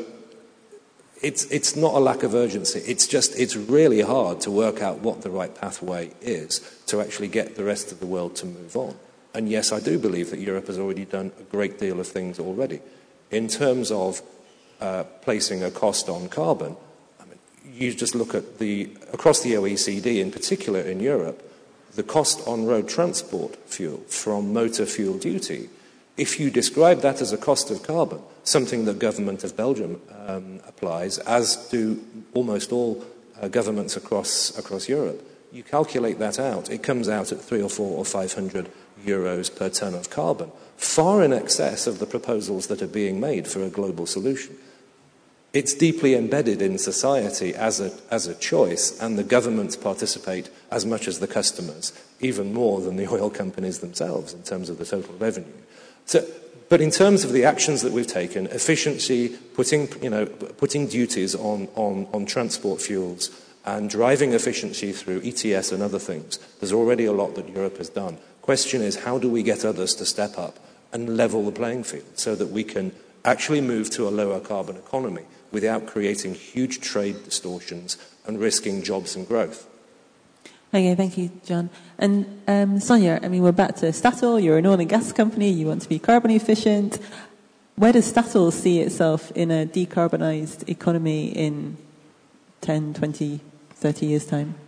it's, it's not a lack of urgency. It's just, it's really hard to work out what the right pathway is to actually get the rest of the world to move on. And yes, I do believe that Europe has already done a great deal of things already. In terms of uh, placing a cost on carbon, I mean, you just look at the, across the O E C D, in particular in Europe, the cost on road transport fuel from motor fuel duty, if you describe that as a cost of carbon, something the government of Belgium um, applies, as do almost all uh, governments across, across Europe, you calculate that out, it comes out at three or four or five hundred euros per tonne of carbon, far in excess of the proposals that are being made for a global solution. It's deeply embedded in society as a, as a choice, and the governments participate as much as the customers, even more than the oil companies themselves in terms of the total revenue. So, but in terms of the actions that we've taken, efficiency, putting, you know, putting duties on, on, on transport fuels, and driving efficiency through E T S and other things, there's already a lot that Europe has done. Question is, how do we get others to step up and level the playing field so that we can actually move to a lower carbon economy without creating huge trade distortions and risking jobs and growth? Okay, thank you, John. And um, Sonia, I mean, we're back to Statoil. You're an oil and gas company. You want to be carbon efficient. Where does Statoil see itself in a decarbonised economy in ten, twenty, thirty years' time?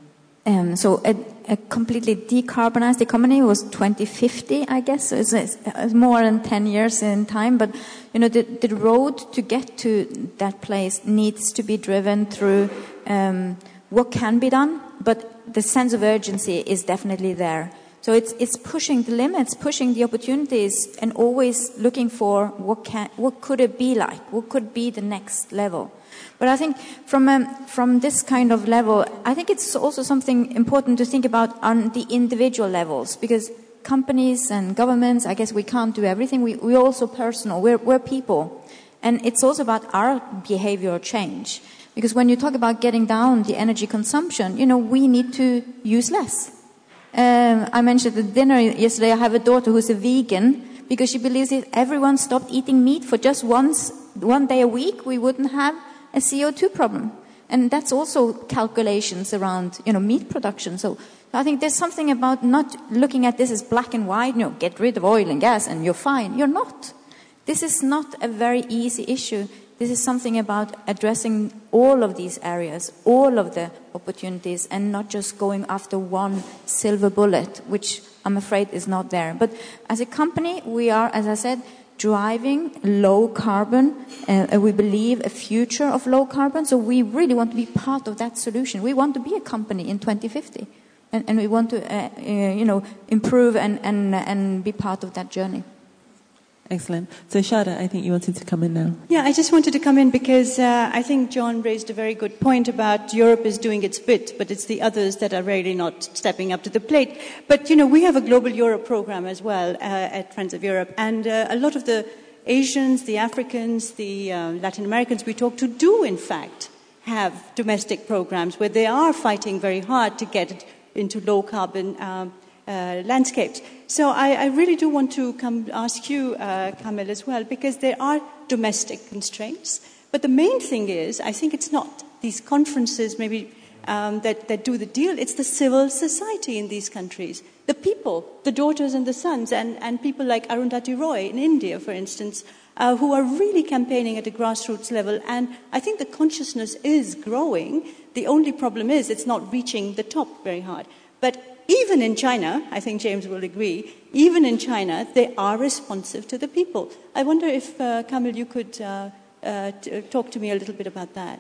Um, so a, a completely decarbonized economy was twenty fifty, I guess. So it's, it's more than ten years in time. But, you know, the, the road to get to that place needs to be driven through um, what can be done, but the sense of urgency is definitely there. So it's it's pushing the limits, pushing the opportunities, and always looking for what can what could it be like, what could be the next level. But I think from um, from this kind of level, I think it's also something important to think about on the individual levels, because companies and governments, I guess we can't do everything. We we're also personal. We're we're people, and it's also about our behavioral change. Because when you talk about getting down the energy consumption, you know, we need to use less. Um, I mentioned at dinner yesterday, I have a daughter who's a vegan because she believes if everyone stopped eating meat for just once, one day a week, we wouldn't have a C O two problem. And that's also calculations around, you know, meat production. So I think there's something about not looking at this as black and white, you know, get rid of oil and gas and you're fine. You're not. This is not a very easy issue. This is something about addressing all of these areas, all of the opportunities, and not just going after one silver bullet, which I'm afraid is not there. But as a company, we are, as I said, driving low carbon. Uh, we believe a future of low carbon. So we really want to be part of that solution. We want to be a company in twenty fifty. And, and we want to, uh, uh, you know, improve and, and, and be part of that journey. Excellent. So Shada, I think you wanted to come in now. Yeah, I just wanted to come in because uh, I think John raised a very good point about Europe is doing its bit, but it's the others that are really not stepping up to the plate. But, you know, we have a Global Europe program as well uh, at Friends of Europe, and uh, a lot of the Asians, the Africans, the uh, Latin Americans we talk to do, in fact, have domestic programs where they are fighting very hard to get it into low-carbon um, uh, landscapes. So I, I really do want to come ask you, uh, Kamil, as well, because there are domestic constraints. But the main thing is, I think it's not these conferences maybe um, that, that do the deal. It's the civil society in these countries. The people, the daughters and the sons, and, and people like Arundhati Roy in India, for instance, uh, who are really campaigning at a grassroots level. And I think the consciousness is growing. The only problem is it's not reaching the top very hard. But even in China, I think James will agree, even in China, they are responsive to the people. I wonder if, uh, Kamil, you could uh, uh, t- talk to me a little bit about that.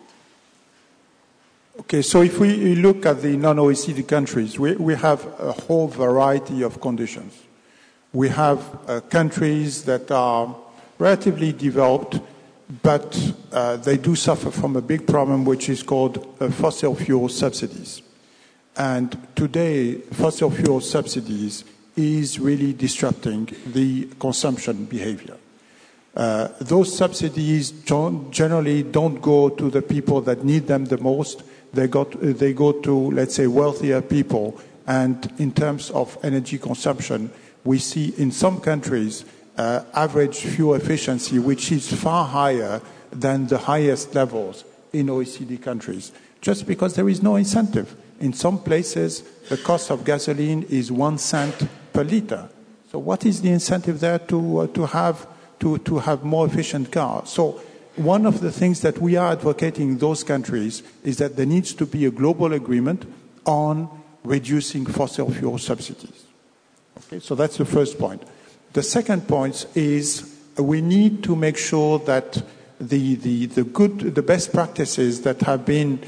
Okay, so if we look at the non-O E C D countries, we, we have a whole variety of conditions. We have uh, countries that are relatively developed, but uh, they do suffer from a big problem which is called uh, fossil fuel subsidies. And today, fossil fuel subsidies is really disrupting the consumption behavior. Uh, those subsidies don't, generally don't go to the people that need them the most. They go to, they go to, let's say, wealthier people. And in terms of energy consumption, we see in some countries uh, average fuel efficiency, which is far higher than the highest levels in O E C D countries, just because there is no incentive. In some places, the cost of gasoline is one cent per liter. So what is the incentive there to uh, to have to, to have more efficient cars? So one of the things that we are advocating in those countries is that there needs to be a global agreement on reducing fossil fuel subsidies. Okay, so that's the first point. The second point is we need to make sure that the the, the good the best practices that have been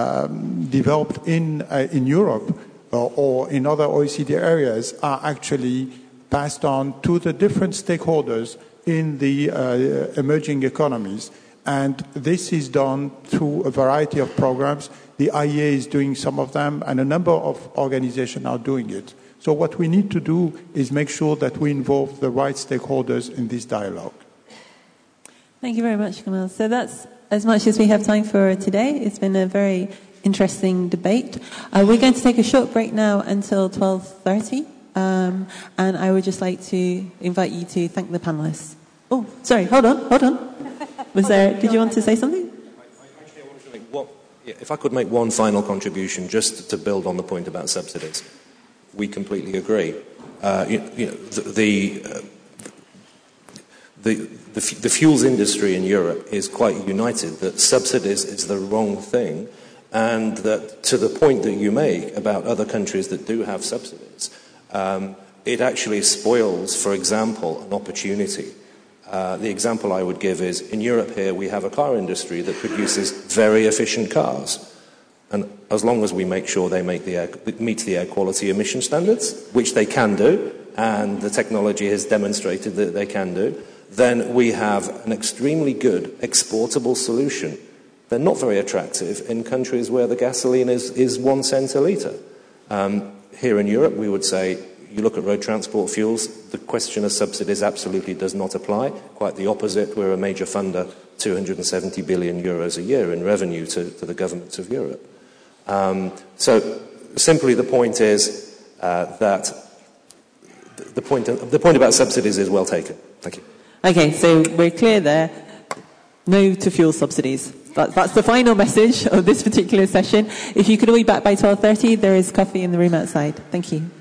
Um, developed in uh, in Europe or, or in other O E C D areas are actually passed on to the different stakeholders in the uh, emerging economies. And this is done through a variety of programs. The I E A is doing some of them, and a number of organizations are doing it. So what we need to do is make sure that we involve the right stakeholders in this dialogue. Thank you very much, Kamil. So that's as much as we have time for today. It's been a very interesting debate. Uh, we're going to take a short break now until twelve thirty, um, and I would just like to invite you to thank the panelists. Oh, sorry, hold on, hold on. Was there? Did you want to say something? Actually, I wanted to make one, if I could make one final contribution, just to build on the point about subsidies. We completely agree. Uh, you, you know, the the, uh, the The, the fuels industry in Europe is quite united that subsidies is the wrong thing, And that to the point that you make about other countries that do have subsidies, um, it actually spoils, for example, an opportunity. Uh, the example I would give is, in Europe here, we have a car industry that produces very efficient cars. And as long as we make sure they make the air, meet the air quality emission standards, which they can do, and the technology has demonstrated that they can do, then we have an extremely good exportable solution. They're not very attractive in countries where the gasoline is, is one cent a litre. Um, here in Europe, we would say, you look at road transport fuels, the question of subsidies absolutely does not apply. Quite the opposite. We're a major funder, two hundred seventy billion euros a year in revenue to, to the governments of Europe. Um, so simply the point is uh, that the point, the point about subsidies is well taken. Thank you. Okay, so we're clear there. No to fuel subsidies. That, that's the final message of this particular session. If you could all be back by twelve thirty, there is coffee in the room outside. Thank you.